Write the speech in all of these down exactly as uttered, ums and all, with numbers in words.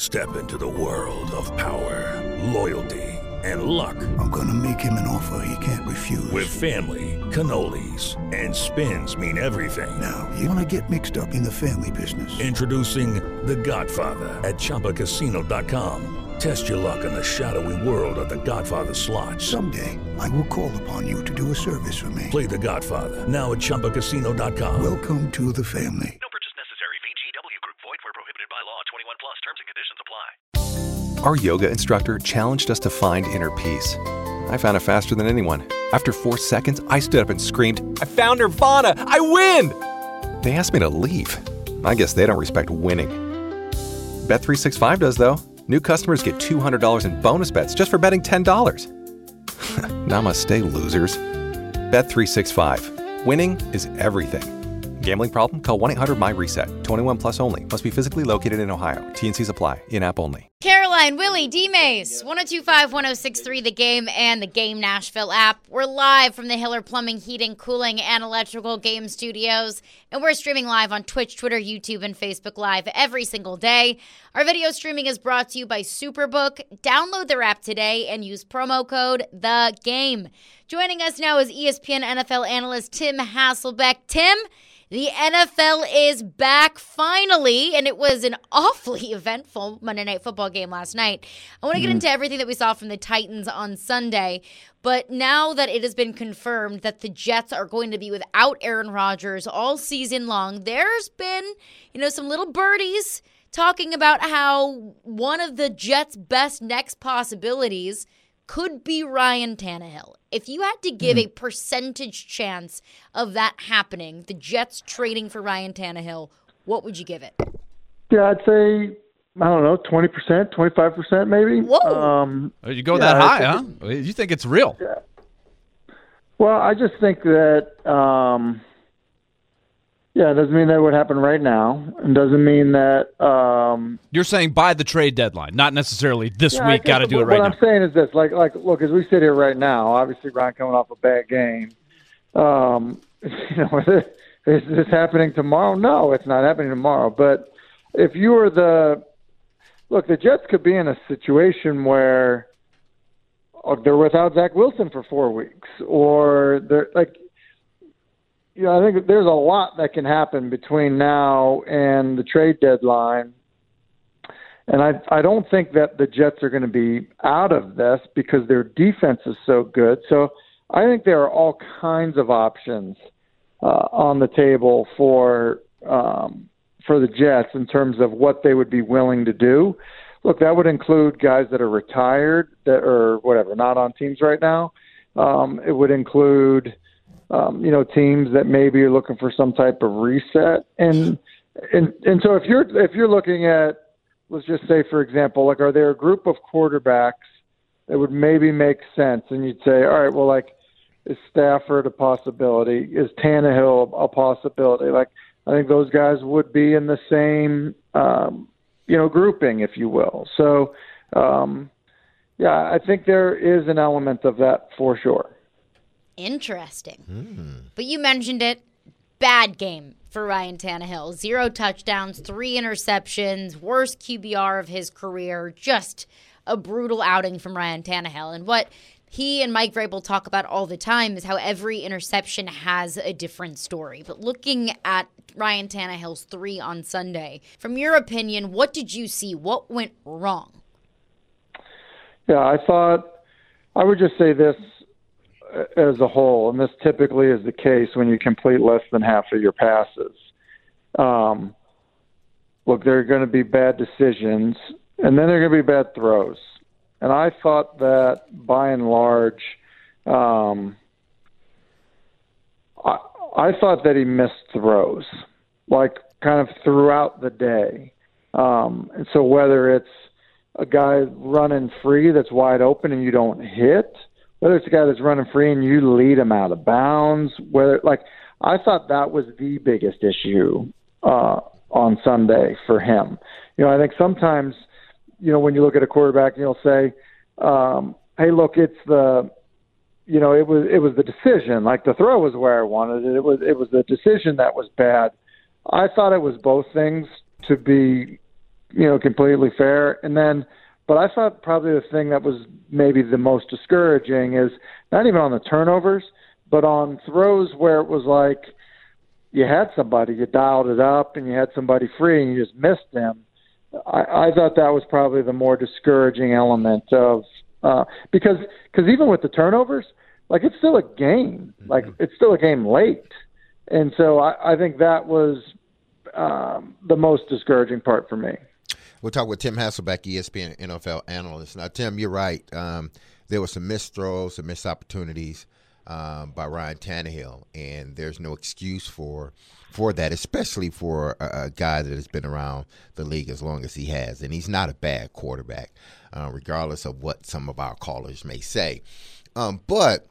Step into the world of power, loyalty, and luck. I'm gonna make him an offer he can't refuse. With family, cannolis, and spins mean everything. Now, you wanna get mixed up in the family business. Introducing The Godfather at Chumba Casino dot com. Test your luck in the shadowy world of The Godfather slot. Someday, I will call upon you to do a service for me. Play The Godfather now at Chumba Casino dot com. Welcome to the family. No purchase necessary. V G W Group. Void where prohibited by law. twenty-one plus. Terms and conditions apply. Our yoga instructor challenged us to find inner peace. I found it faster than anyone. After four seconds, I stood up and screamed, "I found Nirvana! I win!" They asked me to leave. I guess they don't respect winning. Bet three sixty-five does, though. New customers get two hundred dollars in bonus bets just for betting ten dollars. Namaste, losers. Bet three sixty-five. Winning is everything. Gambling problem? Call one eight hundred M Y reset. twenty-one plus only. Must be physically located in Ohio. T N Cs apply. In-app only. Caroline, Willie, D-Mace, one oh two point five, one oh six point three, The Game, and the Game Nashville app. We're live from the Hiller Plumbing, Heating, Cooling, and Electrical Game Studios, and we're streaming live on Twitch, Twitter, YouTube, and Facebook Live every single day. Our video streaming is brought to you by Superbook. Download their app today and use promo code The Game. Joining us now is E S P N N F L analyst Tim Hasselbeck. Tim, the N F L is back finally, and it was an awfully eventful Monday Night Football game last night. I want to get mm-hmm. into everything that we saw from the Titans on Sunday, but now that it has been confirmed that the Jets are going to be without Aaron Rodgers all season long, there's been, you know, some little birdies talking about how one of the Jets' best next possibilities could be Ryan Tannehill. If you had to give mm. a percentage chance of that happening, the Jets trading for Ryan Tannehill, what would you give it? Yeah, I'd say, I don't know, twenty percent, twenty-five percent maybe. Whoa. Um, oh, you go yeah, that high, huh? It, you think it's real? Yeah. Well, I just think that, um, yeah, it doesn't mean that would happen right now. It doesn't mean that... Um, You're saying by the trade deadline, not necessarily this yeah, week, got to do it right now. now. What I'm saying is this, like, like, look, as we sit here right now, obviously Ryan coming off a bad game, um, you know, is this happening tomorrow? No, it's not happening tomorrow. But if you were the... Look, the Jets could be in a situation where oh, they're without Zach Wilson for four weeks, or they're like... You know, I think there's a lot that can happen between now and the trade deadline. And I I don't think that the Jets are going to be out of this because their defense is so good. So I think there are all kinds of options uh, on the table for um, for the Jets in terms of what they would be willing to do. Look, that would include guys that are retired that or whatever, not on teams right now. Um, it would include Um, you know, teams that maybe are looking for some type of reset, and and and so if you're if you're looking at, let's just say, for example, like, are there a group of quarterbacks that would maybe make sense, and you'd say, all right, well, like, is Stafford a possibility? Is Tannehill a possibility? Like, I think those guys would be in the same, um, you know, grouping, if you will. So, um, yeah, I think there is an element of that for sure. Interesting. Mm. But you mentioned it. Bad game for Ryan Tannehill. Zero touchdowns, three interceptions, worst Q B R of his career. Just a brutal outing from Ryan Tannehill. And what he and Mike Vrabel talk about all the time is how every interception has a different story. But looking at Ryan Tannehill's three on Sunday, from your opinion, what did you see? What went wrong? Yeah, I thought, I would just say this, as a whole, and this typically is the case when you complete less than half of your passes. Um, look, there are going to be bad decisions, and then there are going to be bad throws. And I thought that, by and large, um, I, I thought that he missed throws, like kind of throughout the day. Um, and so whether it's a guy running free that's wide open and you don't hit, whether it's a guy that's running free and you lead him out of bounds, whether like I thought that was the biggest issue uh, on Sunday for him. You know, I think sometimes, you know, when you look at a quarterback, you'll say, um, "Hey, look, it's the, you know, it was it was the decision. Like the throw was where I wanted it. It was it was the decision that was bad." I thought it was both things, to be you know, completely fair. And then, but I thought probably the thing that was maybe the most discouraging is not even on the turnovers, but on throws where it was like you had somebody, you dialed it up, and you had somebody free, and you just missed them. I, I thought that was probably the more discouraging element of uh, because cause even with the turnovers, like it's still a game. Like it's still a game late. And so I, I think that was um, the most discouraging part for me. We'll talk with Tim Hasselbeck, E S P N N F L analyst. Now, Tim, you're right. Um, there were some missed throws, some missed opportunities um, by Ryan Tannehill, and there's no excuse for for that, especially for a, a guy that has been around the league as long as he has. And he's not a bad quarterback, uh, regardless of what some of our callers may say. Um, but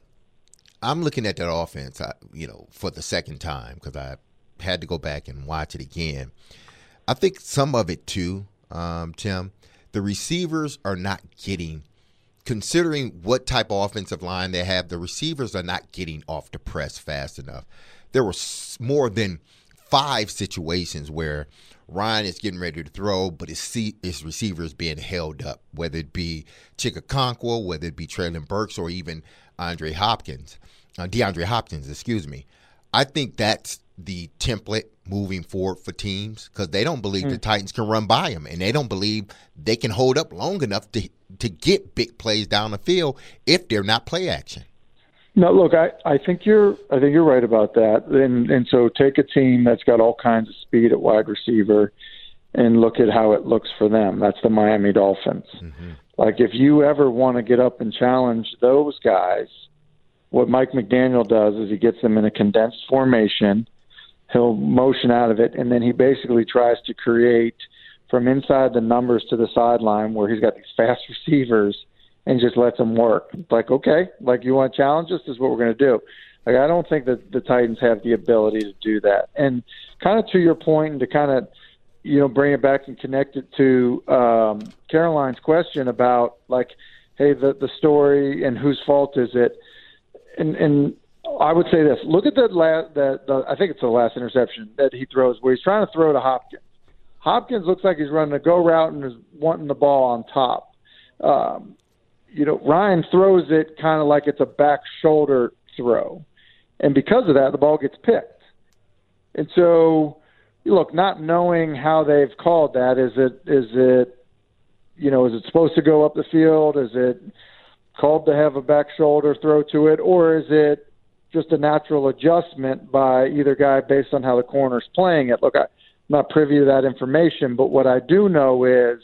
I'm looking at that offense, uh, you know, for the second time because I had to go back and watch it again. I think some of it, too, um, Tim, the receivers are not getting, considering what type of offensive line they have, the receivers are not getting off the press fast enough. There were more than five situations where Ryan is getting ready to throw, but his, his receiver is being held up, whether it be Chikakonkwo, whether it be Traylon Burks, or even Andre Hopkins, uh, DeAndre Hopkins, excuse me. I think that's the template moving forward for teams because they don't believe mm. the Titans can run by them, and they don't believe they can hold up long enough to to get big plays down the field if they're not play action. No, look, I, I think you're I think you're right about that. And and so take a team that's got all kinds of speed at wide receiver and look at how it looks for them. That's the Miami Dolphins. Mm-hmm. Like if you ever want to get up and challenge those guys, what Mike McDaniel does is he gets them in a condensed formation. He'll motion out of it, and then he basically tries to create from inside the numbers to the sideline where he's got these fast receivers and just lets them work. It's like, okay, like you want to challenge us? This is what we're going to do. Like I don't think that the Titans have the ability to do that. And kind of to your point, and to kind of, you know, bring it back and connect it to um, Caroline's question about like, hey, the the story and whose fault is it? And and I would say this: look at that last that the, I think it's the last interception that he throws where he's trying to throw to Hopkins. Hopkins looks like he's running a go route and is wanting the ball on top. Um, you know, Ryan throws it kind of like it's a back shoulder throw, and because of that, the ball gets picked. And so, look, not knowing how they've called that, is it is it you know is it supposed to go up the field? Is it called to have a back shoulder throw to it, or is it just a natural adjustment by either guy based on how the corner's playing it? Look, I, I'm not privy to that information, but what I do know is,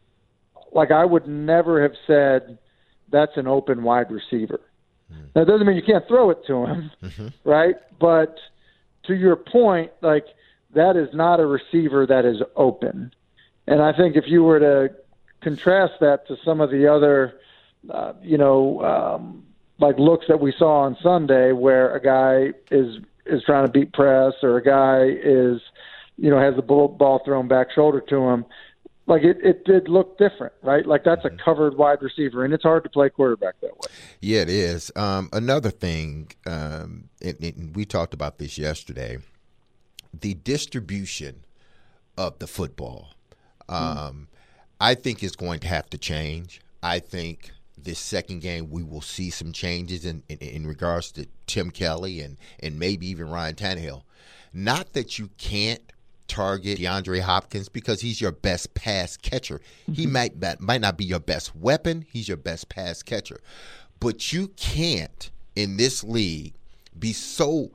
like, I would never have said that's an open wide receiver. Mm-hmm. That doesn't mean you can't throw it to him, mm-hmm. right? But to your point, like, that is not a receiver that is open. And I think if you were to contrast that to some of the other, uh, you know, um, like looks that we saw on Sunday where a guy is is trying to beat press or a guy is, you know, has the ball thrown back shoulder to him, like it, it did look different, right? Like that's a covered wide receiver, and it's hard to play quarterback that way. Yeah, it is. Um, another thing, um, and, and we talked about this yesterday, the distribution of the football, um, mm. I think is going to have to change. I think this second game we will see some changes in, in, in regards to Tim Kelly and, and maybe even Ryan Tannehill. Not that you can't target DeAndre Hopkins because he's your best pass catcher. Mm-hmm. He might, might not be your best weapon. He's your best pass catcher. But you can't, in this league, be so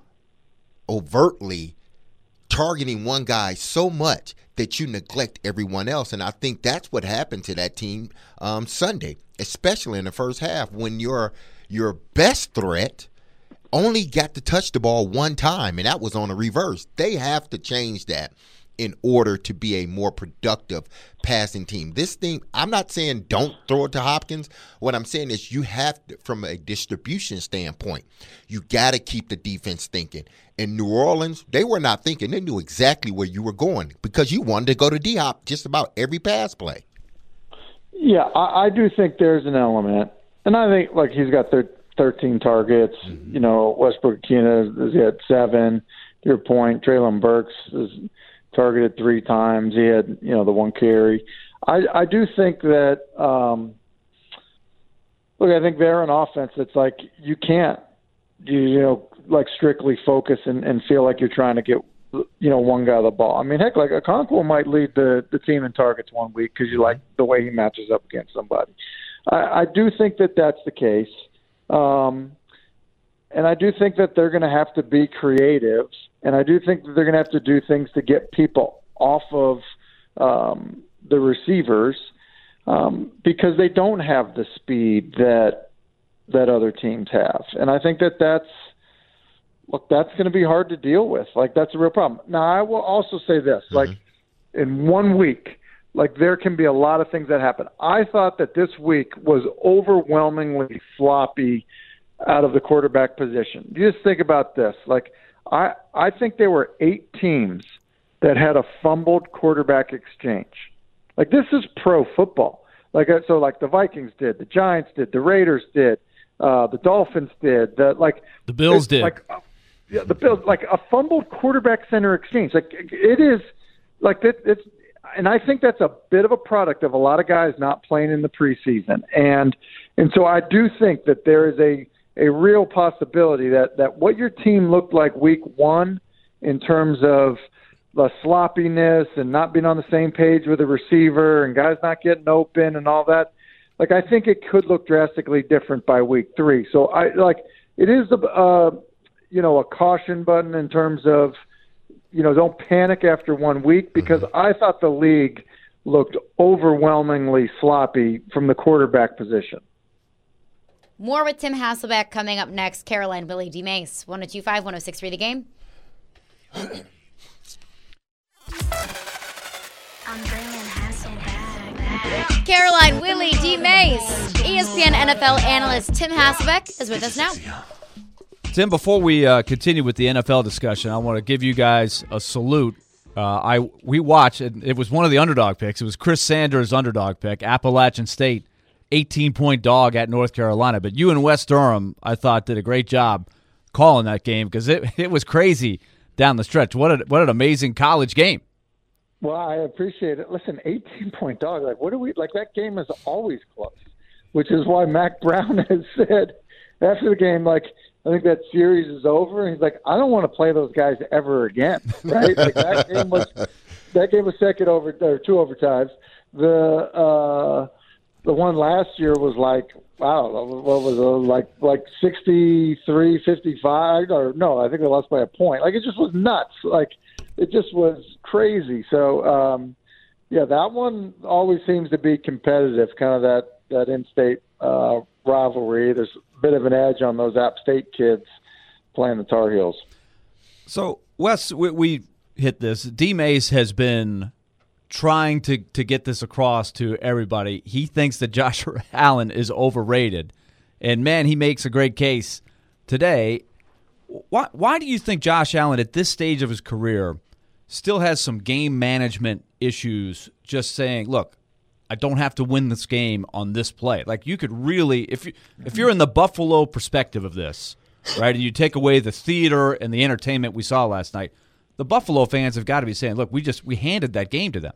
overtly targeting one guy so much that you neglect everyone else. And I think that's what happened to that team um, Sunday, especially in the first half when your your best threat only got to touch the ball one time, and that was on a reverse. They have to change that in order to be a more productive passing team. This thing, I'm not saying don't throw it to Hopkins. What I'm saying is you have to, from a distribution standpoint, you got to keep the defense thinking. In New Orleans, they were not thinking. They knew exactly where you were going because you wanted to go to D-Hop just about every pass play. Yeah, I, I do think there's an element. And I think, like, he's got thir- thirteen targets. Mm-hmm. You know, Westbrook Akina has had seven. To your point, Traylon Burks is targeted three times. He had, you know, the one carry. I, I do think that, um, look, I think they're an offense that's like you can't, you, you know, like strictly focus and, and feel like you're trying to get, you know, one guy the ball. I mean, heck, like Okonkwo might lead the, the team in targets one week because you like the way he matches up against somebody. I, I do think that that's the case. Um, and I do think that they're going to have to be creative, and I do think that they're going to have to do things to get people off of um, the receivers um, because they don't have the speed that that other teams have. And I think that that's, look, that's going to be hard to deal with. Like, that's a real problem. Now, I will also say this, mm-hmm. like, in one week, like, there can be a lot of things that happen. I thought that this week was overwhelmingly floppy out of the quarterback position. You just think about this. Like, I, I think there were eight teams that had a fumbled quarterback exchange. Like, this is pro football. Like, so, like, the Vikings did, the Giants did, the Raiders did, uh, the Dolphins did, the, like, the Bills did. Like, uh, yeah, the Bills, like a fumbled quarterback center exchange. Like, it is, like, it, it's, and I think that's a bit of a product of a lot of guys not playing in the preseason. And, and so I do think that there is a, a real possibility that, that what your team looked like week one in terms of the sloppiness and not being on the same page with the receiver and guys not getting open and all that, like, I think it could look drastically different by week three. So I like, it is a, uh, you know, a caution button in terms of, you know, don't panic after one week, because I thought the league looked overwhelmingly sloppy from the quarterback position. More with Tim Hasselbeck coming up next. Caroline, Willie D. Mace, one oh two five, one oh six three The Game. I'm bringing Hasselbeck. Caroline, Willie D. Mace, E S P N N F L analyst Tim Hasselbeck is with us now. Tim, before we uh, continue with the N F L discussion, I want to give you guys a salute. Uh, I we watched, and it was one of the underdog picks. It was Chris Sanders' underdog pick, Appalachian State, eighteen-point dog at North Carolina. But you and Wes Durham, I thought, did a great job calling that game because it, it was crazy down the stretch. What a, what an amazing college game. Well, I appreciate it. Listen, eighteen-point dog, like, what do we, like, that game is always close, which is why Mac Brown has said after the game, like, I think that series is over. And he's like, I don't want to play those guys ever again, right? Like, that game was that game was second over or two overtimes. The uh, the one last year was like, wow, what was it, like like sixty-three fifty-five or no, I think they lost by a point. Like, it just was nuts. Like, it just was crazy. So um, yeah, that one always seems to be competitive. Kind of that that in-state uh, rivalry. There's a bit of an edge on those App State kids playing the Tar Heels. So, Wes, we, we hit this. D. Mace has been trying to, to get this across to everybody. He thinks that Josh Allen is overrated. And, man, he makes a great case today. Why, why do you think Josh Allen, at this stage of his career, still has some game management issues, just saying, look, I don't have to win this game on this play? Like, you could really, if you if you're in the Buffalo perspective of this, right, and you take away the theater and the entertainment we saw last night, the Buffalo fans have got to be saying, look, we just we handed that game to them.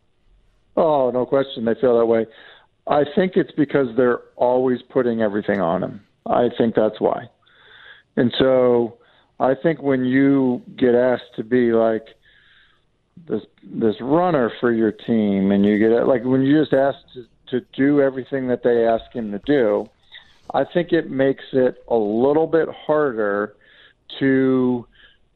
Oh, no question, they feel that way. I think it's because they're always putting everything on him. I think that's why. And so I think when you get asked to be like this this runner for your team, and you get like when you just asked to, to do everything that they ask him to do, I think it makes it a little bit harder to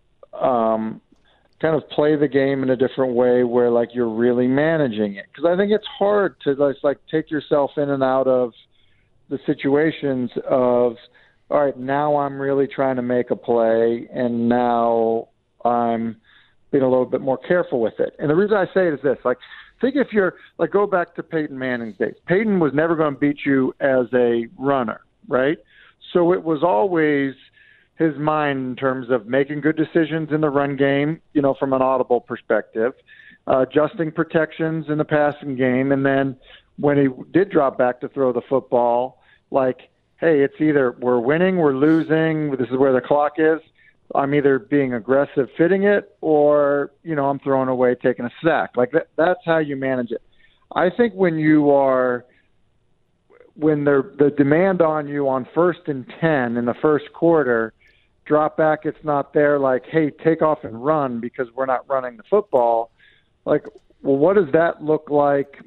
um, kind of play the game in a different way where like you're really managing it. Because I think it's hard to just like take yourself in and out of the situations of, all right, now I'm really trying to make a play, and now I'm being a little bit more careful with it. And the reason I say it is this, like, think if you're, like, go back to Peyton Manning's days. Peyton was never going to beat you as a runner, right? So it was always his mind in terms of making good decisions in the run game, you know, from an audible perspective, uh, adjusting protections in the passing game, and then when he did drop back to throw the football, like, hey, it's either we're winning, we're losing, this is where the clock is, I'm either being aggressive fitting it or, you know, I'm throwing away taking a sack. Like that, that's how you manage it. I think when you are when the the demand on you on first and ten in the first quarter, drop back, it's not there like, hey, take off and run because we're not running the football. Like, well, what does that look like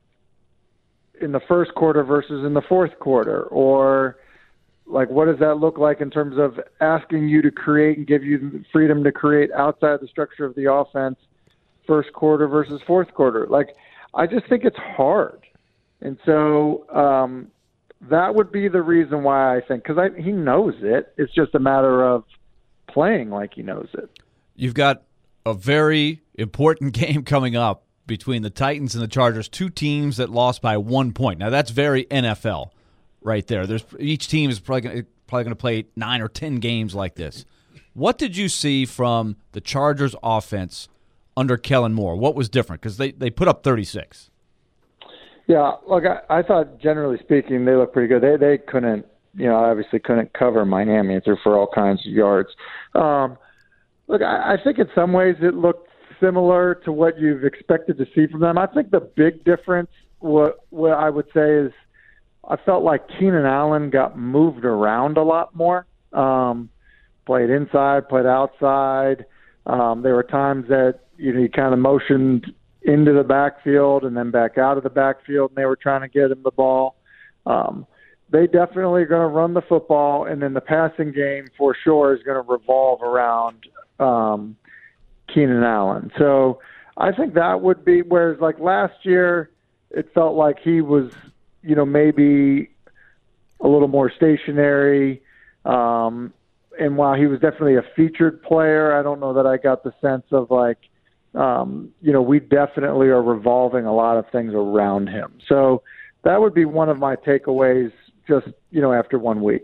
in the first quarter versus in the fourth quarter? Or like, what does that look like in terms of asking you to create and give you the freedom to create outside the structure of the offense, first quarter versus fourth quarter? Like, I just think it's hard. And so um, that would be the reason why I think, because he knows it. It's just a matter of playing like he knows it. You've got a very important game coming up between the Titans and the Chargers, two teams that lost by one point. Now, that's very N F L right there. There's each team is probably gonna, probably going to play nine or ten games like this. What did you see from the Chargers offense under Kellen Moore? What was different? Because they, they put up thirty-six. Yeah, look, I, I thought generally speaking they looked pretty good. They they couldn't, you know, obviously couldn't cover Miami. They're for all kinds of yards. Um, look, I, I think in some ways it looked similar to what you've expected to see from them. I think the big difference, what what I would say is, I felt like Keenan Allen got moved around a lot more. Um, played inside, played outside. Um, there were times that you know he kind of motioned into the backfield and then back out of the backfield, and they were trying to get him the ball. Um, they definitely are going to run the football, and then the passing game for sure is going to revolve around um, Keenan Allen. So I think that would be, whereas like last year, it felt like he was, you know, maybe a little more stationary. Um, and while he was definitely a featured player, I don't know that I got the sense of like, um, you know, we definitely are revolving a lot of things around him. So that would be one of my takeaways just, you know, after one week.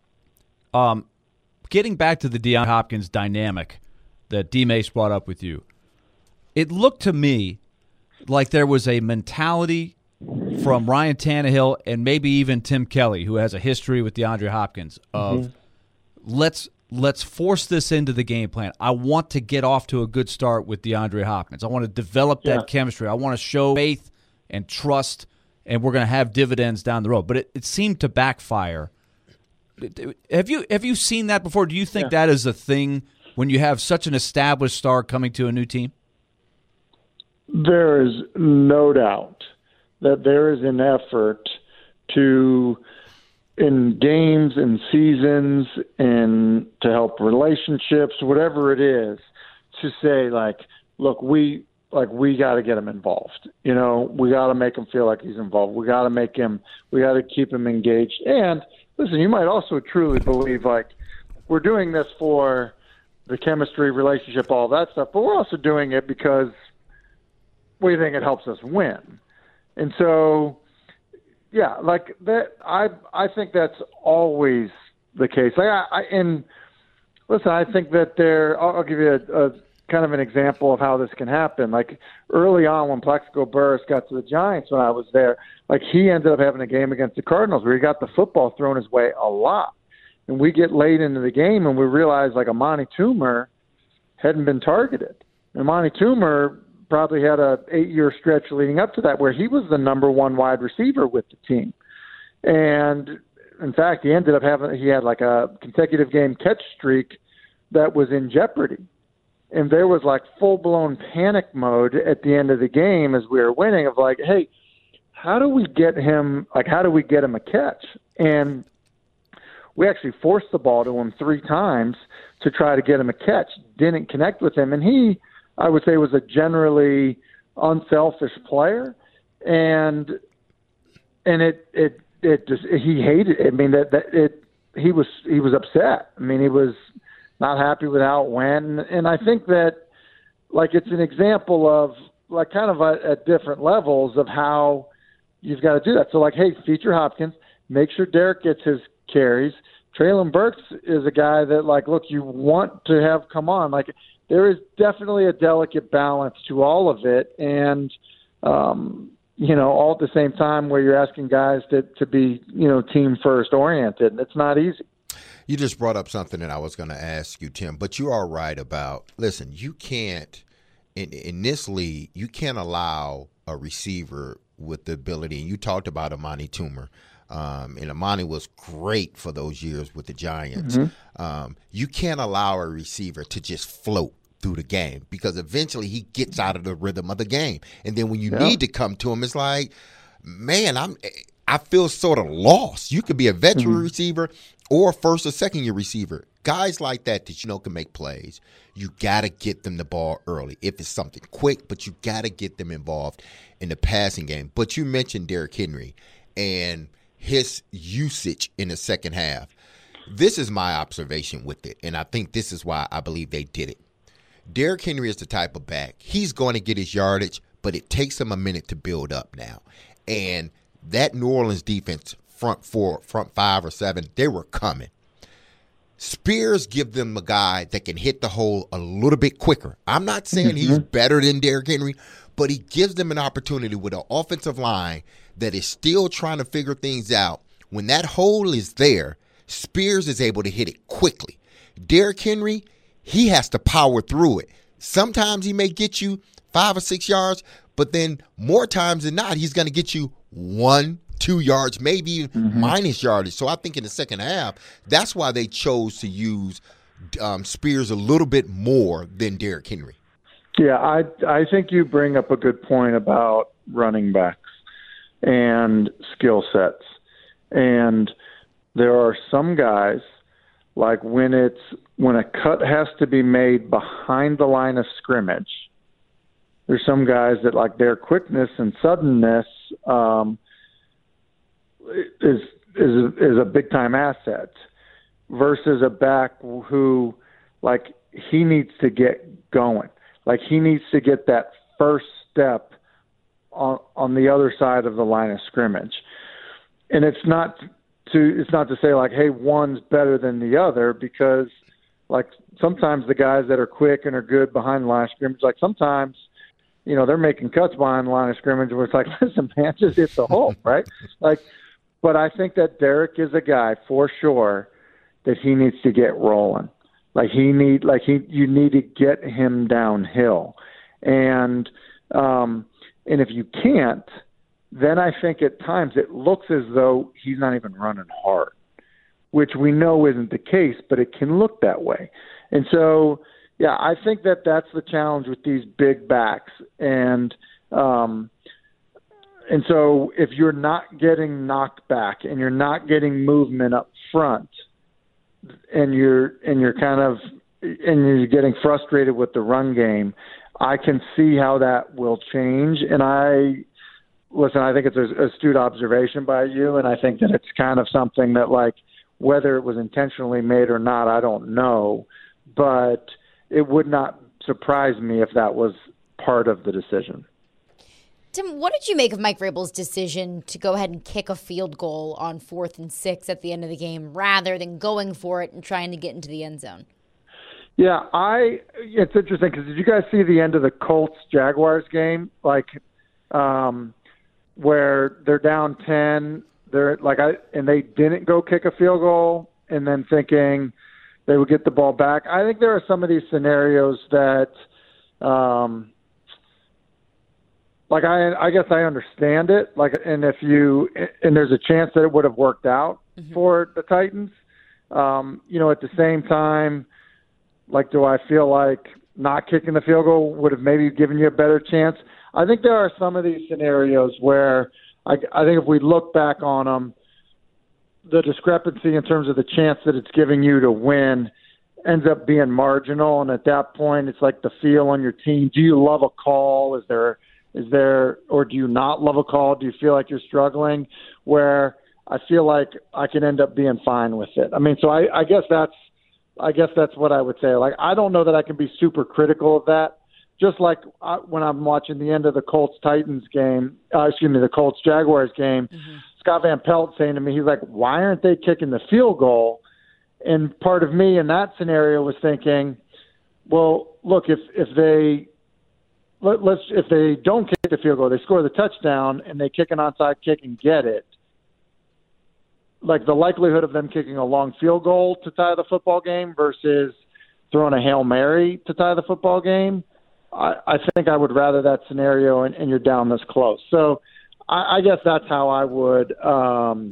Um, getting back to the DeAndre Hopkins dynamic that D-Mace brought up with you, it looked to me like there was a mentality from Ryan Tannehill and maybe even Tim Kelly, who has a history with DeAndre Hopkins, of mm-hmm. let's let's force this into the game plan. I want to get off to a good start with DeAndre Hopkins. I want to develop that yeah. chemistry. I want to show faith and trust, and we're going to have dividends down the road. But it, it seemed to backfire. Have you have you seen that before? Do you think yeah. that is a thing when you have such an established star coming to a new team? There is no doubt that there is an effort to, in games and seasons and to help relationships, whatever it is, to say like, look, we like we got to get him involved. You know, we got to make him feel like he's involved. We got to make him. We got to keep him engaged. And listen, you might also truly believe like we're doing this for the chemistry, relationship, all that stuff, but we're also doing it because we think it helps us win. And so, yeah, like that. I I think that's always the case. Like I, I and listen, I think that there. I'll, I'll give you a, a kind of an example of how this can happen. Like early on, when Plaxico Burress got to the Giants, when I was there, like he ended up having a game against the Cardinals where he got the football thrown his way a lot. And we get late into the game and we realize like Amani Toomer hadn't been targeted. And Amani Toomer probably had a eight-year stretch leading up to that where he was the number one wide receiver with the team. And, in fact, he ended up having – he had like a consecutive game catch streak that was in jeopardy. And there was like full-blown panic mode at the end of the game as we were winning of like, hey, how do we get him – like how do we get him a catch? And we actually forced the ball to him three times to try to get him a catch, didn't connect with him. And he – I would say was a generally unselfish player, and and it it it just he hated it. I mean that, that it he was he was upset. I mean he was not happy with how it went, and, and I think that like it's an example of like kind of a, at different levels of how you've got to do that. So like, hey, feature Hopkins, make sure Derek gets his carries. Treylon Burks is a guy that like, look, you want to have come on like. There is definitely a delicate balance to all of it, and um, you know, all at the same time where you're asking guys to, to be, you know, team first oriented, and it's not easy. You just brought up something that I was going to ask you, Tim, but you are right about, listen, you can't, in, in this league, you can't allow a receiver with the ability, and you talked about Amani Toomer, um, and Amani was great for those years with the Giants. Mm-hmm. Um, you can't allow a receiver to just float through the game because eventually he gets out of the rhythm of the game. And then when you yeah. need to come to him, it's like, man, I'm I feel sort of lost. You could be a veteran mm-hmm. receiver or first or second year receiver. Guys like that that you know can make plays, you got to get them the ball early. If it's something quick, but you got to get them involved in the passing game. But you mentioned Derrick Henry and his usage in the second half. This is my observation with it, and I think this is why I believe they did it. Derrick Henry is the type of back. He's going to get his yardage, but it takes him a minute to build up now. And that New Orleans defense, front four, front five or seven, they were coming. Spears give them a guy that can hit the hole a little bit quicker. I'm not saying mm-hmm. he's better than Derrick Henry, but he gives them an opportunity with an offensive line that is still trying to figure things out. When that hole is there, Spears is able to hit it quickly. Derrick Henry, he has to power through it. Sometimes he may get you five or six yards, but then more times than not, he's going to get you one, two yards, maybe even mm-hmm. minus yardage. So I think in the second half, that's why they chose to use um, Spears a little bit more than Derrick Henry. Yeah, I I think you bring up a good point about running backs and skill sets. And there are some guys, like when it's when a cut has to be made behind the line of scrimmage, there's some guys that like their quickness and suddenness um, is is a, is a big time asset versus a back who like he needs to get going, like he needs to get that first step on on the other side of the line of scrimmage, and it's not to it's not to say like, hey, one's better than the other, because like sometimes the guys that are quick and are good behind the line of scrimmage, like sometimes, you know, they're making cuts behind the line of scrimmage where it's like, listen, man, just hit the hole, right? Like, but I think that Derrick is a guy for sure that he needs to get rolling. Like he need, like he, you need to get him downhill, and um, and if you can't, then I think at times it looks as though he's not even running hard, which we know isn't the case, but it can look that way. And so, yeah, I think that that's the challenge with these big backs. And um, and so if you're not getting knocked back and you're not getting movement up front, and you're and you're kind of and you're getting frustrated with the run game, I can see how that will change. And I listen, I think it's an astute observation by you, and I think that it's kind of something that, like, whether it was intentionally made or not, I don't know, but it would not surprise me if that was part of the decision. Tim, what did you make of Mike Vrabel's decision to go ahead and kick a field goal on fourth and six at the end of the game rather than going for it and trying to get into the end zone? Yeah, I. It's interesting because did you guys see the end of the Colts-Jaguars game? Like, um, where they're down ten, they're like I and they didn't go kick a field goal, and then thinking they would get the ball back. I think there are some of these scenarios that, um, like I, I guess I understand it. Like, and if you and there's a chance that it would have worked out mm-hmm. for the Titans. Um, you know, at the same time, like, do I feel like not kicking the field goal would have maybe given you a better chance? I think there are some of these scenarios where I, I think if we look back on them, the discrepancy in terms of the chance that it's giving you to win ends up being marginal. And at that point, it's like the feel on your team. Do you love a call? Is there, is there, or do you not love a call? Do you feel like you're struggling? Where I feel like I can end up being fine with it. I mean, so I, I guess that's, I guess that's what I would say. Like, I don't know that I can be super critical of that. Just like I, when I'm watching the end of the Colts-Titans game, uh, excuse me, the Colts-Jaguars game, mm-hmm. Scott Van Pelt saying to me, he's like, why aren't they kicking the field goal? And part of me in that scenario was thinking, well, look, if if they let, let's if they don't kick the field goal, they score the touchdown, and they kick an onside kick and get it, like the likelihood of them kicking a long field goal to tie the football game versus throwing a Hail Mary to tie the football game, I, I think I would rather that scenario and, and you're down this close. So I, I guess that's how I would um,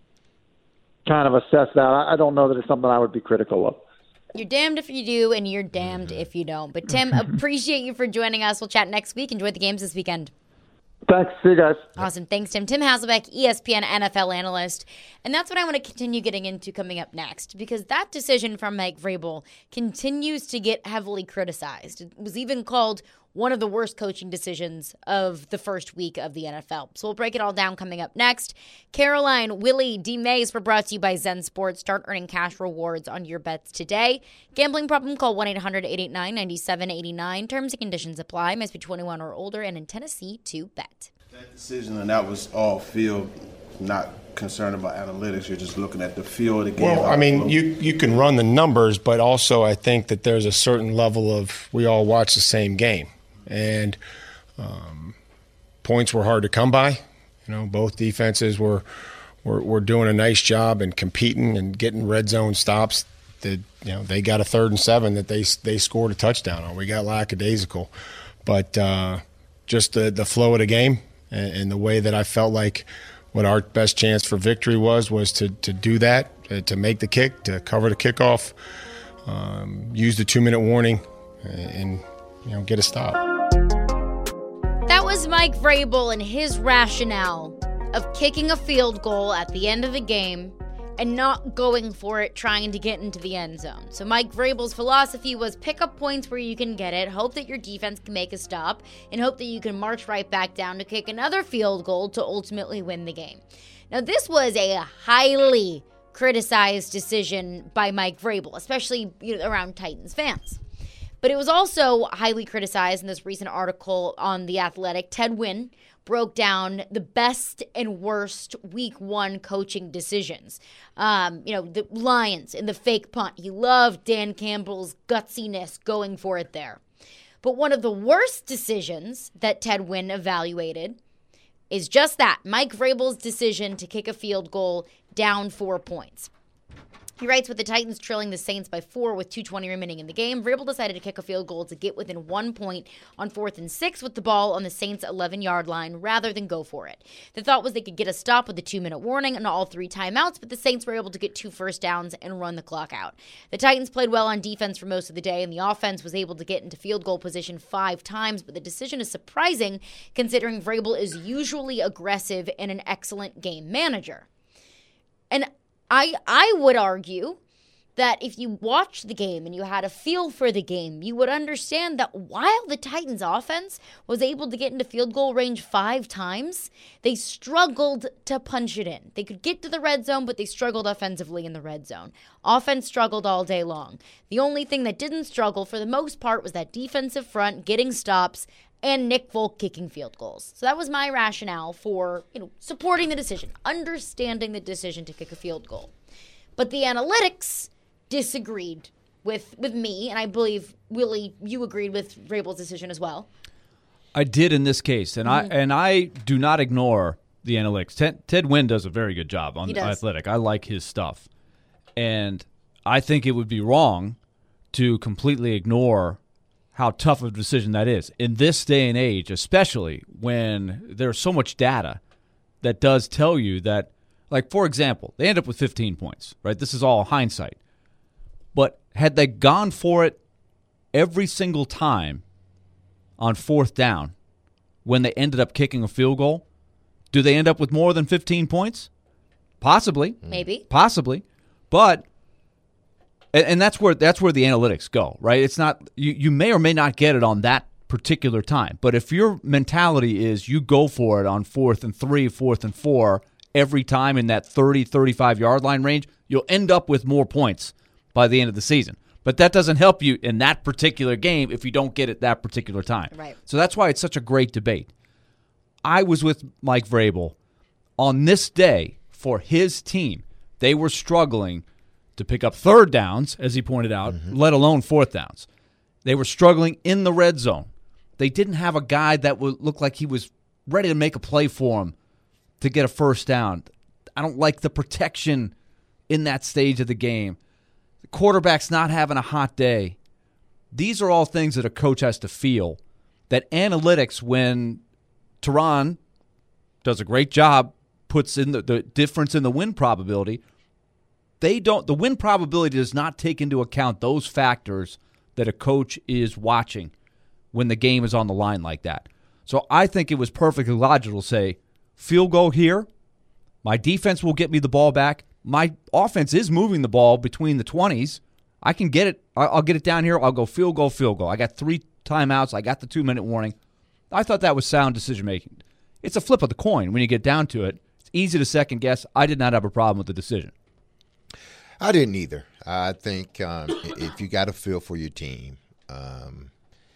kind of assess that. I, I don't know that it's something I would be critical of. You're damned if you do, and you're damned if you don't. But, Tim, appreciate you for joining us. We'll chat next week. Enjoy the games this weekend. Thanks. See you guys. Awesome. Thanks, Tim. Tim Hasselbeck, E S P N N F L analyst. And that's what I want to continue getting into coming up next, because that decision from Mike Vrabel continues to get heavily criticized. It was even called one of the worst coaching decisions of the first week of the N F L. So we'll break it all down coming up next. Caroline, Willie, D. Mays were brought to you by Zen Sports. Start earning cash rewards on your bets today. Gambling problem? Call one eight hundred eight eight nine nine seven eight nine. Terms and conditions apply. Must be twenty-one or older and in Tennessee to bet. That decision, and that was all field, not concerned about analytics. You're just looking at the feel of the game. Well, I mean, you, you can run the numbers, but also I think that there's a certain level of we all watch the same game. And um, points were hard to come by. You know, both defenses were, were were doing a nice job and competing and getting red zone stops. That you know they got a third and seven that they they scored a touchdown on. We got lackadaisical, but uh, just the the flow of the game and, and the way that I felt like what our best chance for victory was was to to do that, to, to make the kick, to cover the kickoff, um, use the two minute warning, and you know get a stop. That was Mike Vrabel and his rationale of kicking a field goal at the end of the game and not going for it, trying to get into the end zone. So Mike Vrabel's philosophy was pick up points where you can get it, hope that your defense can make a stop, and hope that you can march right back down to kick another field goal to ultimately win the game. Now, this was a highly criticized decision by Mike Vrabel, especially you know, around Titans fans. But it was also highly criticized in this recent article on The Athletic. Ted Wynn broke down the best and worst week one coaching decisions. Um, you know, the Lions and the fake punt. He loved Dan Campbell's gutsiness going for it there. But one of the worst decisions that Ted Wynn evaluated is just that, Mike Vrabel's decision to kick a field goal down four points. He writes, with the Titans trailing the Saints by four with two twenty remaining in the game, Vrabel decided to kick a field goal to get within one point on fourth and six with the ball on the Saints' eleven-yard line rather than go for it. The thought was they could get a stop with a two-minute warning and all three timeouts, but the Saints were able to get two first downs and run the clock out. The Titans played well on defense for most of the day, and the offense was able to get into field goal position five times, but the decision is surprising considering Vrabel is usually aggressive and an excellent game manager. And I I would argue that if you watched the game and you had a feel for the game, you would understand that while the Titans offense was able to get into field goal range five times, they struggled to punch it in. They could get to the red zone, but they struggled offensively in the red zone. Offense struggled all day long. The only thing that didn't struggle for the most part was that defensive front getting stops and Nick Folk kicking field goals. So that was my rationale for, you know, supporting the decision, understanding the decision to kick a field goal. But the analytics disagreed with with me, and I believe, Willie, you agreed with Vrabel's decision as well. I did in this case, and mm-hmm. I and I do not ignore the analytics. Ted, Ted Wynn does a very good job on the Athletic. I like his stuff. And I think it would be wrong to completely ignore how tough of a decision that is. In this day and age, especially when there's so much data that does tell you that, like, for example, they end up with fifteen points, right? This is all hindsight. But had they gone for it every single time on fourth down when they ended up kicking a field goal, do they end up with more than fifteen points? Possibly. Maybe. Possibly. But And, and that's where that's where the analytics go, right? It's not you, you may or may not get it on that particular time. But if your mentality is you go for it on fourth and three, fourth and four every time in that thirty, thirty-five-yard line range, you'll end up with more points by the end of the season. But that doesn't help you in that particular game if you don't get it that particular time. Right. So that's why it's such a great debate. I was with Mike Vrabel on this day for his team. They were struggling to pick up third downs, as he pointed out, mm-hmm. let alone fourth downs. They were struggling in the red zone. They didn't have a guy that would look like he was ready to make a play for him to get a first down. I don't like the protection in that stage of the game. The quarterback's not having a hot day. These are all things that a coach has to feel. That analytics, when Tehran does a great job, puts in the, the difference in the win probability, they don't. The win probability does not take into account those factors that a coach is watching when the game is on the line like that. So I think it was perfectly logical to say, field goal here, my defense will get me the ball back. My offense is moving the ball between the twenties. I can get it. I'll get it down here. I'll go field goal, field goal. I got three timeouts. I got the two-minute warning. I thought that was sound decision-making. It's a flip of the coin when you get down to it. It's easy to second-guess. I did not have a problem with the decision. I didn't either. I think um, if you got a feel for your team, um,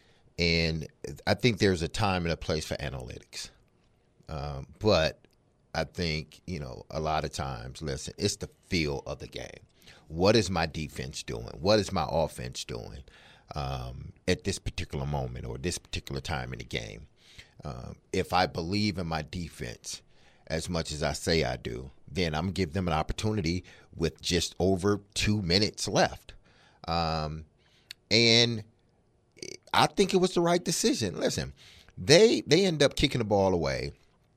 and I think there's a time and a place for analytics. Um, but I think, you know, a lot of times, listen, it's the feel of the game. What is my defense doing? What is my offense doing um, at this particular moment or this particular time in the game? Um, if I believe in my defense as much as I say I do, then I'm going to give them an opportunity with just over two minutes left. Um, and I think it was the right decision. Listen, they they end up kicking the ball away,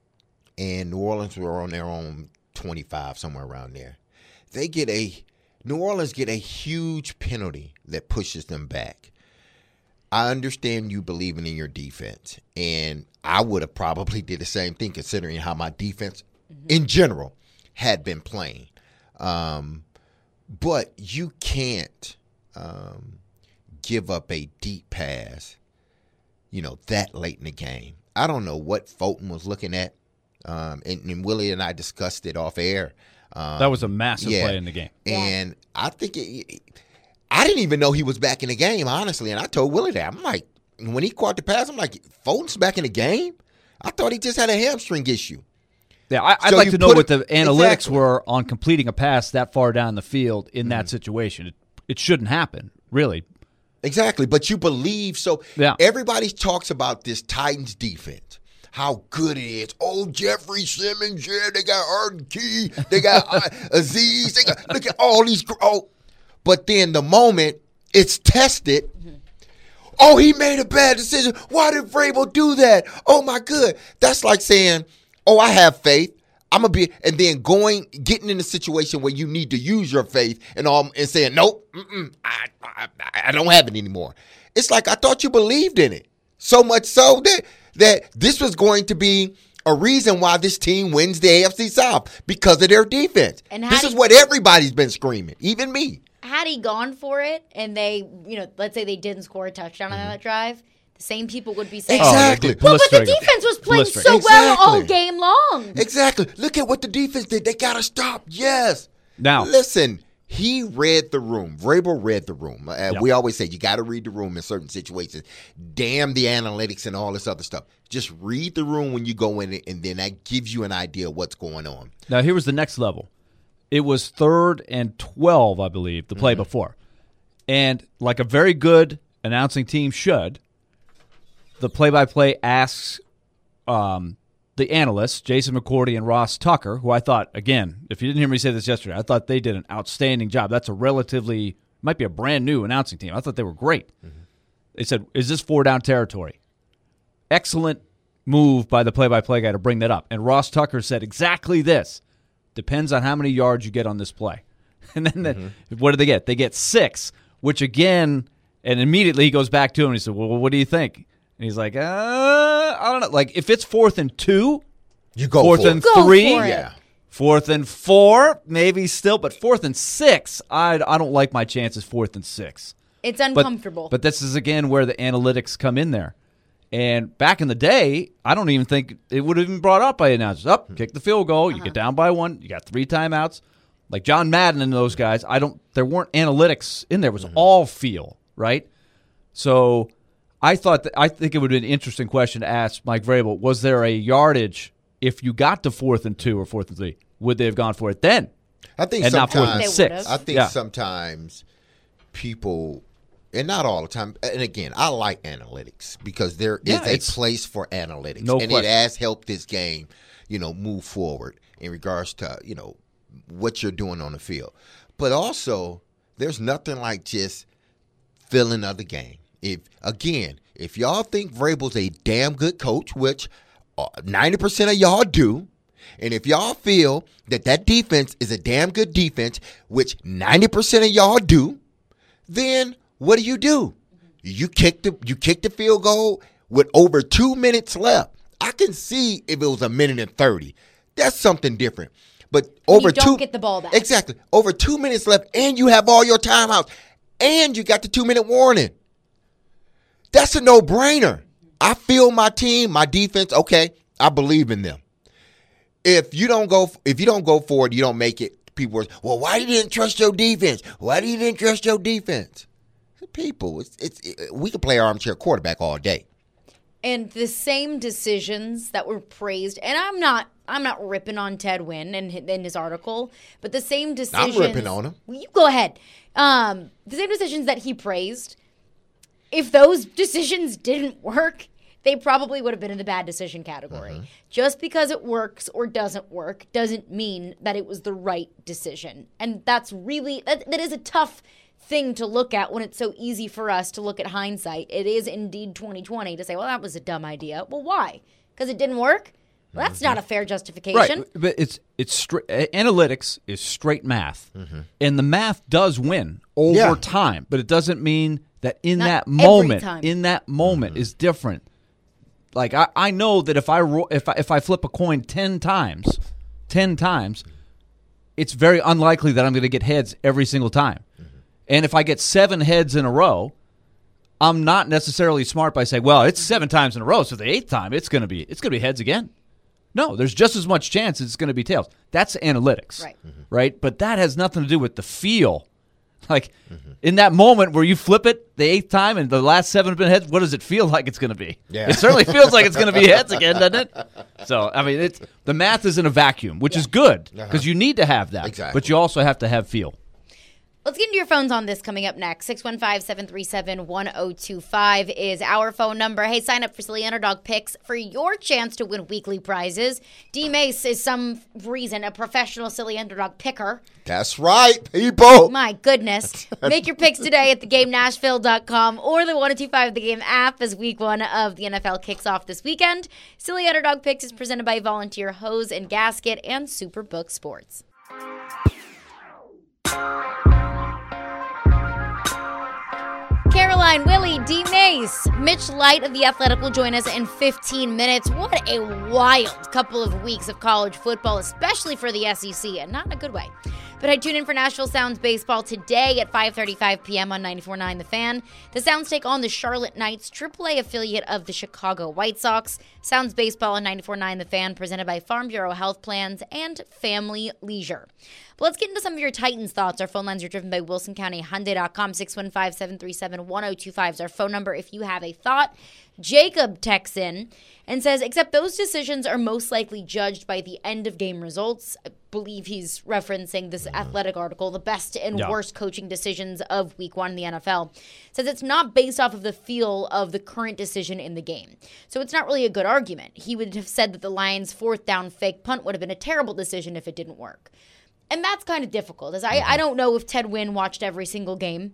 and New Orleans were on their own twenty-five, somewhere around there. They get a New Orleans get a huge penalty that pushes them back. I understand you believing in your defense, and I would have probably did the same thing considering how my defense mm-hmm. in general had been playing. Um, but you can't um, give up a deep pass, you know, that late in the game. I don't know what Fulton was looking at, um, and, and Willie and I discussed it off air. Um, that was a massive yeah. play in the game. And I think it, I didn't even know he was back in the game, honestly. And I told Willie that. I'm like, when he caught the pass, I'm like, Fulton's back in the game? I thought he just had a hamstring issue. Yeah, I, I'd so like to know what it, the analytics exactly. were on completing a pass that far down the field in mm-hmm. that situation. It, it shouldn't happen, really. Exactly, but you believe. So yeah. everybody talks about this Titans defense, how good it is. Oh, Jeffrey Simmons, yeah, they got Arden Key, they got Aziz, they got, look at all these. Oh, but then the moment it's tested, mm-hmm. oh, he made a bad decision. Why did Vrabel do that? Oh, my God. That's like saying, oh, I have faith. I'm going to be – and then going – getting in a situation where you need to use your faith and all, and saying, nope, mm-mm, I, I, I don't have it anymore. It's like I thought you believed in it. So much so that, that this was going to be a reason why this team wins the A F C South because of their defense. And this is what everybody's been screaming, even me. Had he gone for it and they, you know, let's say they didn't score a touchdown mm-hmm. on that drive, the same people would be saying, exactly. Well, but the defense was playing so exactly. well all game long. Exactly. Look at what the defense did. They got to stop. Yes. Now, listen, he read the room. Vrabel read the room. Uh, yep. We always say you got to read the room in certain situations. Damn the analytics and all this other stuff. Just read the room when you go in it, and then that gives you an idea of what's going on. Now, here was the next level. It was third and twelve, I believe, the play mm-hmm. before. And like a very good announcing team should, the play-by-play asks um, the analysts, Jason McCourty and Ross Tucker, who I thought, again, if you didn't hear me say this yesterday, I thought they did an outstanding job. That's a relatively, might be a brand-new announcing team. I thought they were great. Mm-hmm. They said, is this four-down territory? Excellent move by the play-by-play guy to bring that up. And Ross Tucker said exactly this. Depends on how many yards you get on this play. And then mm-hmm. the, what do they get? They get six, which again, and immediately he goes back to him and he said, well, what do you think? And he's like, uh, I don't know. Like, if it's fourth and two, you go fourth for and it. three, Go for it. Yeah. fourth and four, maybe still, but fourth and six, I, I don't like my chances fourth and six. It's uncomfortable. But, but this is, again, where the analytics come in there. And back in the day, I don't even think it would have been brought up by announcers. Up, oh, kick the field goal. You uh-huh. get down by one. You got three timeouts. Like John Madden and those guys, I don't. There weren't analytics in there. It was mm-hmm. all feel, right? So I thought that, I think it would have been an interesting question to ask Mike Vrabel. Was there a yardage if you got to fourth and two or fourth and three? Would they have gone for it then? I think and not fourth and six. I think yeah. sometimes people. And not all the time. And again, I like analytics because there yeah, is a place for analytics. No and question. It has helped this game, you know, move forward. in regards to, you know, what you're doing on the field. But also, there's nothing like just feeling of the game. If again, if y'all think Vrabel's a damn good coach, which ninety percent of y'all do, and if y'all feel that that defense is a damn good defense, which ninety percent of y'all do, then what do you do? You kick the you kick the field goal with over two minutes left. I can see if it was a minute and thirty. That's something different. But over you don't two get the ball back. Exactly. Over two minutes left, and you have all your timeouts, and you got the two minute warning. That's a no brainer. I feel my team, my defense. Okay, I believe in them. If you don't go, if you don't go for it, you don't make it. People are, well, why you didn't trust your defense? Why you didn't trust your defense? People, it's, it's it, we could play armchair quarterback all day. And the same decisions that were praised, and I'm not, I'm not ripping on Ted Wynn and in his article, but the same decisions. I'm ripping on him. Well, you go ahead. Um, the same decisions that he praised. If those decisions didn't work, they probably would have been in the bad decision category. Mm-hmm. Just because it works or doesn't work doesn't mean that it was the right decision. And that's really, that, that is a tough thing to look at when it's so easy for us to look at hindsight. It is indeed twenty twenty to say, well, that was a dumb idea. Well, why? Because it didn't work? Well, that's mm-hmm. not a fair justification. Right, but it's it's straight, analytics is straight math. Mm-hmm. And the math does win over yeah. time, but it doesn't mean that in not that moment, time. in that moment mm-hmm. is different. Like I, I know that if I ro- if I if I flip a coin ten times, ten times, it's very unlikely that I'm going to get heads every single time. Mm-hmm. And if I get seven heads in a row, I'm not necessarily smart by saying, well, it's seven times in a row, so the eighth time it's going to be it's going to be heads again. No, there's just as much chance it's going to be tails. That's analytics, right? Mm-hmm. Right, but that has nothing to do with the feel. Like mm-hmm. in that moment where you flip it the eighth time and the last seven have been heads, what does it feel like it's going to be? Yeah. It certainly feels like it's going to be heads again, doesn't it? So, I mean, it's the math is in a vacuum, which yeah. is good because uh-huh. you need to have that. Exactly. But you also have to have feel. Let's get into your phones on this coming up next. six one five, seven three seven, one oh two five is our phone number. Hey, sign up for Silly Underdog Picks for your chance to win weekly prizes. D. Mace is some reason a professional Silly Underdog picker. That's right, people. My goodness. Make your picks today at the game nashville dot com or the one oh two five The Game app as week one of the N F L kicks off this weekend. Silly Underdog Picks is presented by Volunteer Hose and Gasket and Superbook Sports. Caroline, Willie, D. Mace, Mitch Light of The Athletic will join us in fifteen minutes. What a wild couple of weeks of college football, especially for the S E C, and not in a good way. But I tune in for Nashville Sounds baseball today at five thirty-five p.m. on ninety-four point nine The Fan. The Sounds take on the Charlotte Knights, triple A affiliate of the Chicago White Sox. Sounds baseball on ninety-four point nine The Fan, presented by Farm Bureau Health Plans and Family Leisure. But let's get into some of your Titans thoughts. Our phone lines are driven by Wilson County Hyundai dot com. six one five, seven three seven, one oh two five is our phone number if you have a thought. Jacob texts in and says, except those decisions are most likely judged by the end of game results. I believe he's referencing this Athletic article, the best and yeah. worst coaching decisions of week one in the N F L. Says it's not based off of the feel of the current decision in the game. So it's not really a good argument. He would have said that the Lions' fourth down fake punt would have been a terrible decision if it didn't work. And that's kind of difficult. As I, I don't know if Ted Wynn watched every single game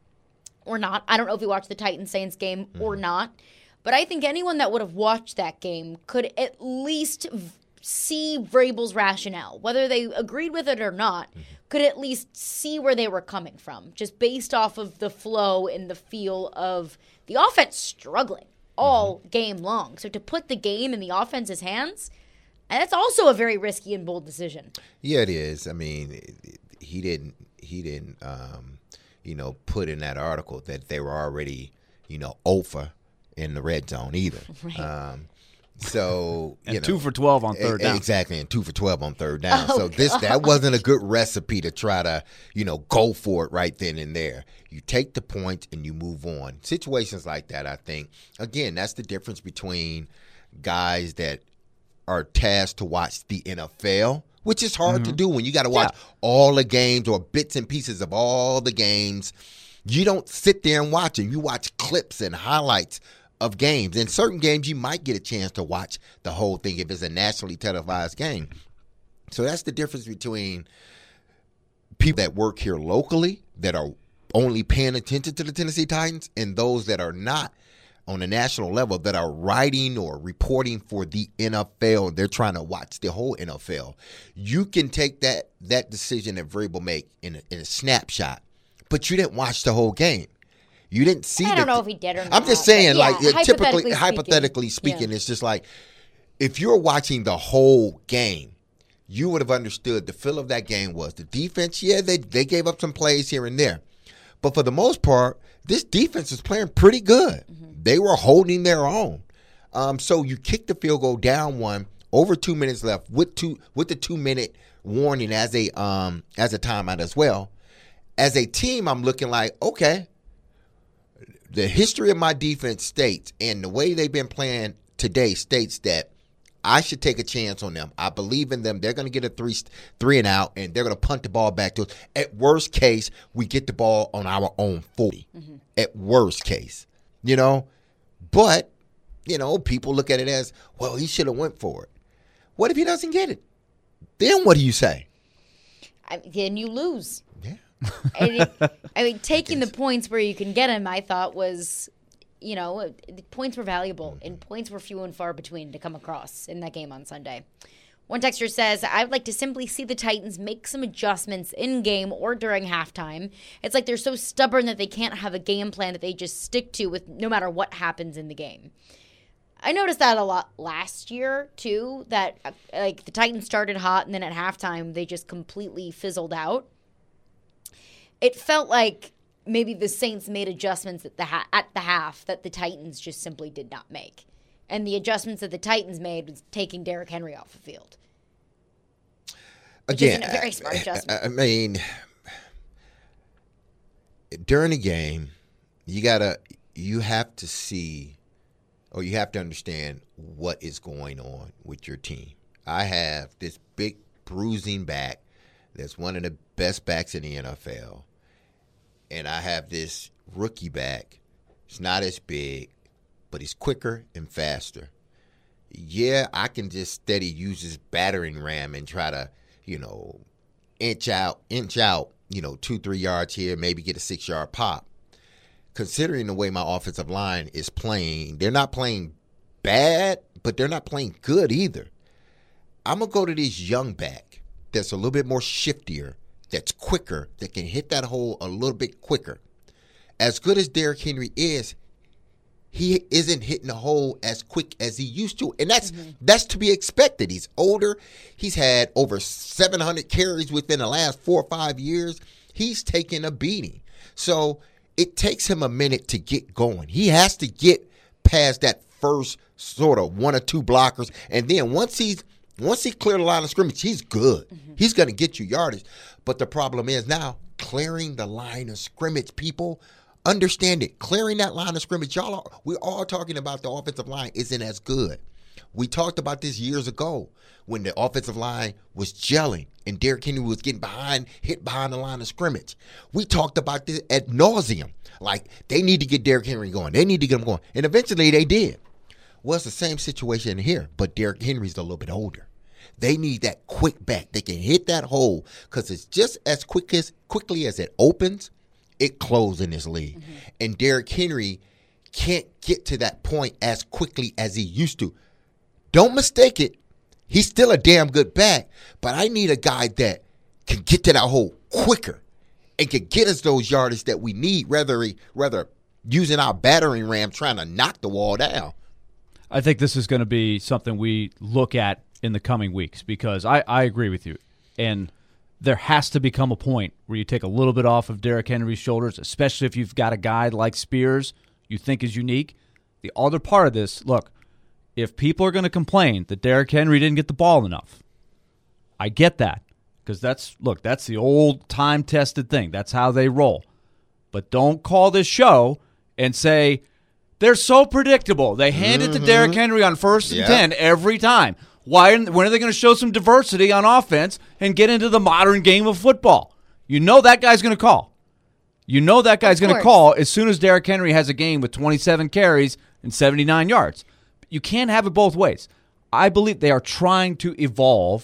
or not. I don't know if he watched the Titans-Saints game mm-hmm. or not. But I think anyone that would have watched that game could at least v- see Vrabel's rationale. Whether they agreed with it or not, mm-hmm. could at least see where they were coming from, just based off of the flow and the feel of the offense struggling all mm-hmm. game long. So to put the game in the offense's hands, and that's also a very risky and bold decision. Yeah, it is. I mean, he didn't, he didn't, um, you know, put in that article that they were already, you know, over in the red zone either. Right. Um, so and you know, two for twelve on third down. Exactly, and two for twelve on third down. Oh, so this God. that wasn't a good recipe to try to, you know, go for it right then and there. You take the point and you move on. Situations like that, I think, again, that's the difference between guys that are tasked to watch the N F L, which is hard mm-hmm. to do when you got to watch yeah. all the games or bits and pieces of all the games. You don't sit there and watch them. You watch clips and highlights of games. In certain games, you might get a chance to watch the whole thing if it's a nationally televised game. So that's the difference between people that work here locally that are only paying attention to the Tennessee Titans and those that are not on a national level that are writing or reporting for the N F L. They're trying to watch the whole N F L. You can take that that decision that Vrabel make in a, in a snapshot, but you didn't watch the whole game. You didn't see. I don't the, know if he did or not. I'm just saying, yeah, like hypothetically typically, speaking. hypothetically speaking, Yeah. it's just like if you're watching the whole game, you would have understood the feel of that game was the defense. Yeah, they they gave up some plays here and there, but for the most part, this defense was playing pretty good. Mm-hmm. They were holding their own. Um, so you kick the field goal down one, over two minutes left with two with the two minute warning as a um as a timeout as well. As a team, I'm looking like, okay, the history of my defense states and the way they've been playing today states that I should take a chance on them. I believe in them. They're going to get a three three and out, and they're going to punt the ball back to us. At worst case, we get the ball on our own forty. Mm-hmm. At worst case, you know. But, you know, people look at it as, well, he should have went for it. What if he doesn't get it? Then what do you say? I, then you lose. Yeah. I, mean, I mean, taking the points where you can get them, I thought was, you know, the points were valuable, and points were few and far between to come across in that game on Sunday. One texter says, I would like to simply see the Titans make some adjustments in-game or during halftime. It's like they're so stubborn that they can't have a game plan that they just stick to with no matter what happens in the game. I noticed that a lot last year, too, that like the Titans started hot, and then at halftime they just completely fizzled out. It felt like maybe the Saints made adjustments at the, ha- at the half that the Titans just simply did not make. And the adjustments that the Titans made was taking Derrick Henry off the field. Which Again, isn't a very smart adjustment. I, I mean, during the game, you gotta, you have to see, or you have to understand what is going on with your team. I have this big bruising back that's one of the best backs in the N F L, and I have this rookie back. It's not as big, but he's quicker and faster. Yeah, I can just steady use this battering ram and try to, you know, inch out, inch out, you know, two, three yards here, maybe get a six-yard pop. Considering the way my offensive line is playing, they're not playing bad, but they're not playing good either. I'm going to go to this young back that's a little bit more shiftier, that's quicker, that can hit that hole a little bit quicker. As good as Derrick Henry is, he isn't hitting the hole as quick as he used to. And that's mm-hmm. that's to be expected. He's older. He's had over seven hundred carries within the last four or five years. He's taken a beating. So it takes him a minute to get going. He has to get past that first sort of one or two blockers. And then once he's once he cleared the line of scrimmage, he's good. Mm-hmm. He's going to get you yardage. But the problem is now clearing the line of scrimmage, people. Understand it. Clearing that line of scrimmage, y'all are, we're all talking about the offensive line isn't as good. We talked about this years ago when the offensive line was gelling and Derrick Henry was getting behind, hit behind the line of scrimmage. We talked about this ad nauseum. Like, they need to get Derrick Henry going. They need to get him going. And eventually they did. Well, it's the same situation here, but Derrick Henry's a little bit older. They need that quick back. They can hit that hole because it's just as quick as quickly as it opens, it closed in this league. Mm-hmm. And Derrick Henry can't get to that point as quickly as he used to. Don't mistake it. He's still a damn good back, but I need a guy that can get to that hole quicker and can get us those yardage that we need, rather, rather using our battering ram trying to knock the wall down. I think this is going to be something we look at in the coming weeks because I, I agree with you. And there has to become a point where you take a little bit off of Derrick Henry's shoulders, especially if you've got a guy like Spears you think is unique. The other part of this, look, if people are going to complain that Derrick Henry didn't get the ball enough, I get that because that's, look, that's the old time-tested thing. That's how they roll. But don't call this show and say they're so predictable. They hand mm-hmm. it to Derrick Henry on first and yep. ten every time. Why? When are they going to show some diversity on offense and get into the modern game of football? You know that guy's going to call. You know that guy's going to call as soon as Derrick Henry has a game with twenty-seven carries and seventy-nine yards. You can't have it both ways. I believe they are trying to evolve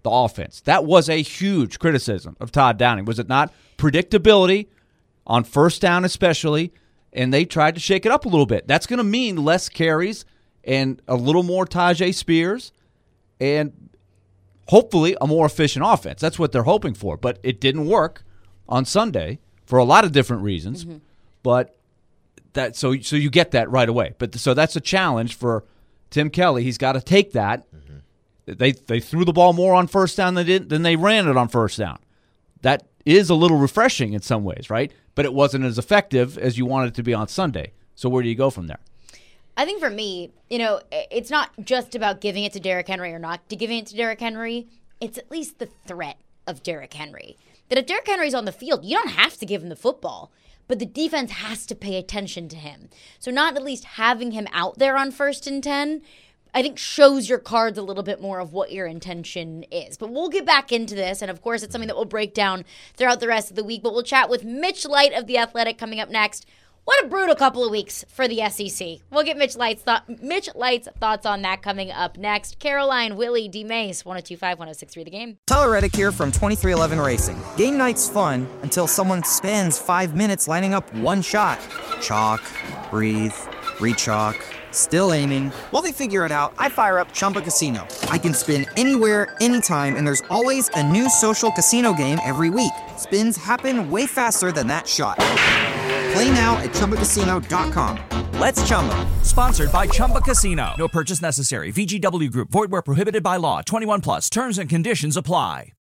the offense. That was a huge criticism of Todd Downing, was it not? Predictability on first down especially, and they tried to shake it up a little bit. That's going to mean less carries and a little more Tyjae Spears and hopefully a more efficient offense. That's what they're hoping for. But it didn't work on Sunday for a lot of different reasons. Mm-hmm. But that so so you get that right away. But so that's a challenge for Tim Kelly. He's got to take that. Mm-hmm. They they threw the ball more on first down than they did, than they ran it on first down. That is a little refreshing in some ways, right? But it wasn't as effective as you wanted it to be on Sunday. So where do you go from there? I think for me, you know, it's not just about giving it to Derrick Henry or not to giving it to Derrick Henry. It's at least the threat of Derrick Henry. That if Derrick Henry's on the field, you don't have to give him the football, but the defense has to pay attention to him. So not at least having him out there on first and ten, I think shows your cards a little bit more of what your intention is. But we'll get back into this, and of course it's something that we'll break down throughout the rest of the week, but we'll chat with Mitch Light of The Athletic coming up next. What a brutal couple of weeks for the S E C. We'll get Mitch Light's, th- Mitch Light's thoughts on that coming up next. Caroline, Willie, D. Mace, one oh two five, one oh six three The Game. Tyler Reddick here from twenty-three eleven Racing. Game night's fun until someone spends five minutes lining up one shot. Chalk, breathe, re-chalk, still aiming. While they figure it out, I fire up Chumba Casino. I can spin anywhere, anytime, and there's always a new social casino game every week. Spins happen way faster than that shot. Play now at Chumba Casino dot com. Let's Chumba. Sponsored by Chumba Casino. No purchase necessary. V G W Group. Void where prohibited by law. twenty-one plus. Terms and conditions apply.